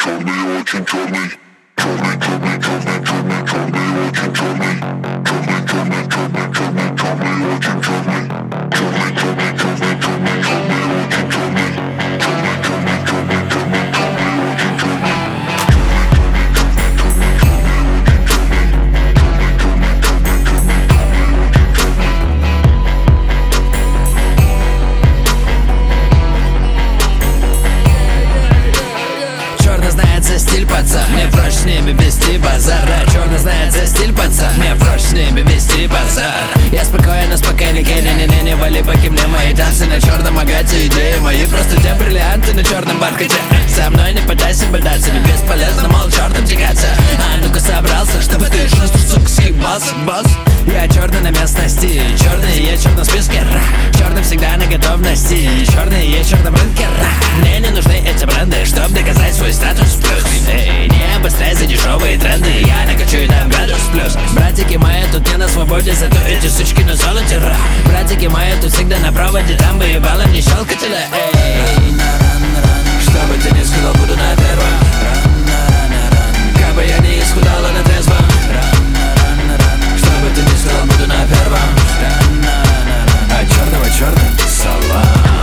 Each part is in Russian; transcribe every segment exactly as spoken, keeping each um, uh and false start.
Черный, очень черный. Черный, черный, черный, черный, черный, очень черный. Черный, черный, черный, черный, черный, очень черный. Черный, черный, черный, черный, черный, очень черный. Черный, черный, черный, черный, черный, очень черный. Черный знает за стиль, пацан, мне проще с ними вести базар. Да, черный знает за стиль, пацан, мне проще с ними вести базар. Я спокойно, спокойненько, не-не-не, не вали поки мне мои танцы на черном агате. Идеи мои просто те бриллианты на черном бархате. Со мной не пытайся бодаться, ведь бесполезно, мол, черным тягаться. А ну-ка собрался, чтобы ты шесту, сука, съебался, босс. Я черный на местности, черный есть в черном списке. Черный всегда на готовности, черный есть в черном рынке. Мне не нужны эти бренды, чтоб доказать свой статус плюс. Эй, не обостряй за дешевые тренды, я накачу и дам градус плюс. Братики мои тут не на свободе, зато эти сучки на золоте. Ра. Братики мои тут всегда на проводе, там бы ебало мне щелкателя. Эй, что бы ты ни сказал, буду на первом. Как бы я не исхудала на трезвом. Что бы ты ни сказал, буду на первом. А черного черным салам.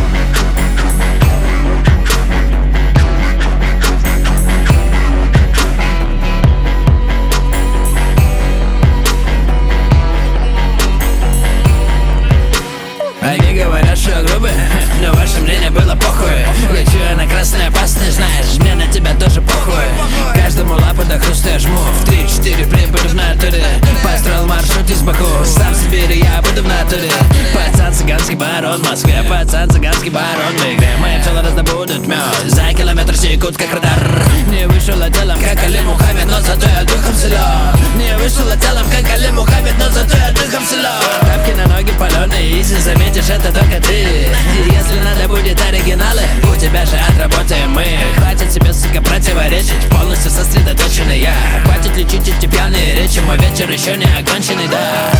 Они говорят, что я грубый, но ваше мнение было похуй. Лечу я на красной опасность, знаешь, мне на тебя тоже похуй. Каждому лапу до хруста я жму, в три-четыре прибуду в натуре. Построил маршрут из Баку, сам в Сибири я буду в натуре. Пацан цыганский барон в Москве, пацан цыганский барон в игре. Мои пчелы раздобудут мед, за километр секут как радар. Не вышел телом, как Али Мухаммед, но зато я духом силен. Не вышел телом, как Али Мухаммед, но зато я духом силен. Тапки на ноги паленые, изи, заметишь, это только ты. Если надо будет оригиналы, у тебя же отработаем мы. Хватит себе, сука, противоречить, полностью сосредоточенный я. Хватит лечить эти пьяные речи, мой вечер еще не оконченный, да.